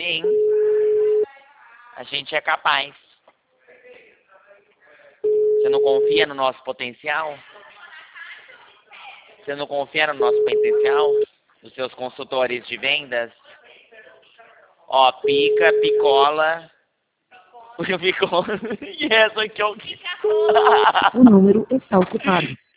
Sim. A gente é capaz. Você não confia no nosso potencial? Você não confia no nosso potencial? Nos seus consultores de vendas? Ó, pica, picola. Picola. E essa aqui é o que? O número está ocupado.